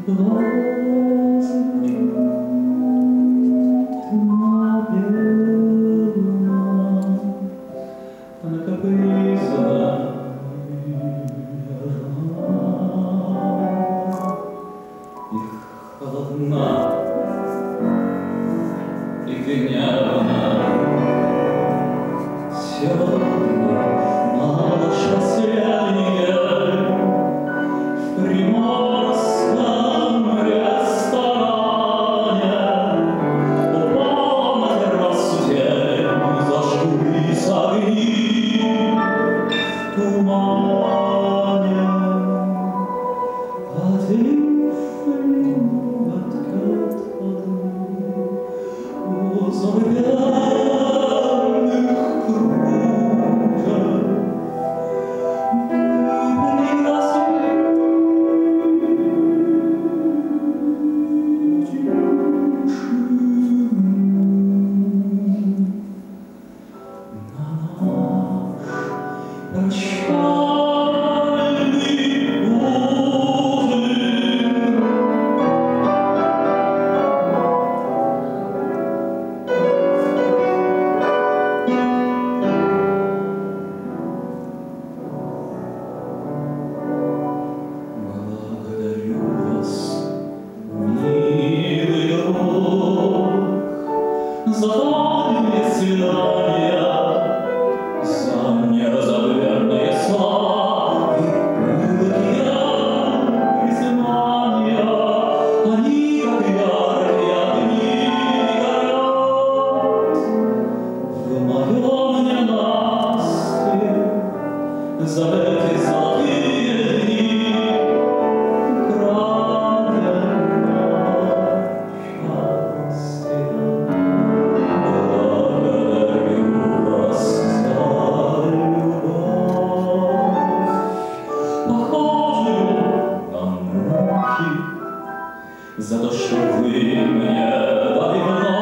За то, что вы мне дали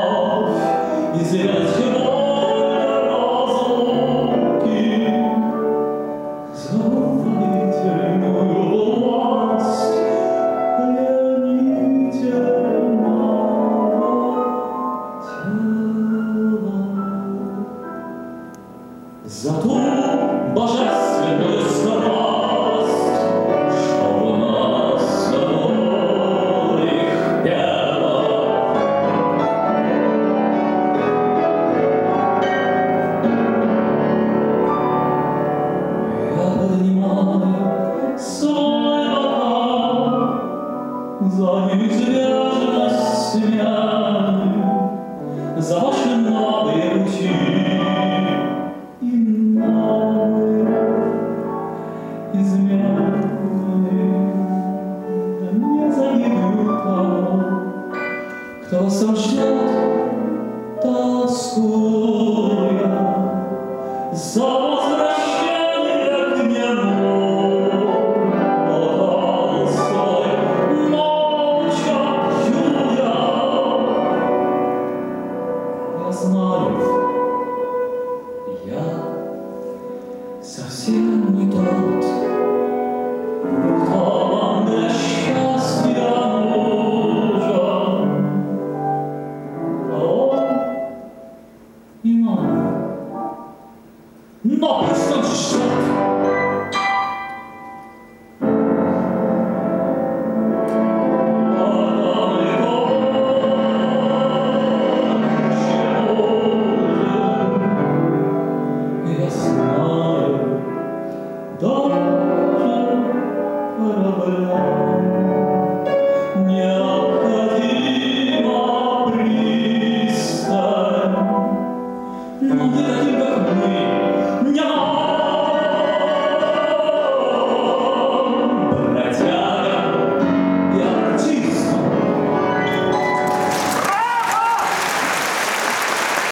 вновь изъять волю разлуки, за удивительную власть пленительного тела, за ту божественную страсть, что в нас за неизбежность смены, за ваши новые пути и новые измены. Да не завидую того, кто вас ждет, тоскуя за возвращение к нему. Знаю, я совсем не тот, кто вам для счастья нужен, а он и мама. Но пусть он ждет. Необходима пристань, но не таким, как мы.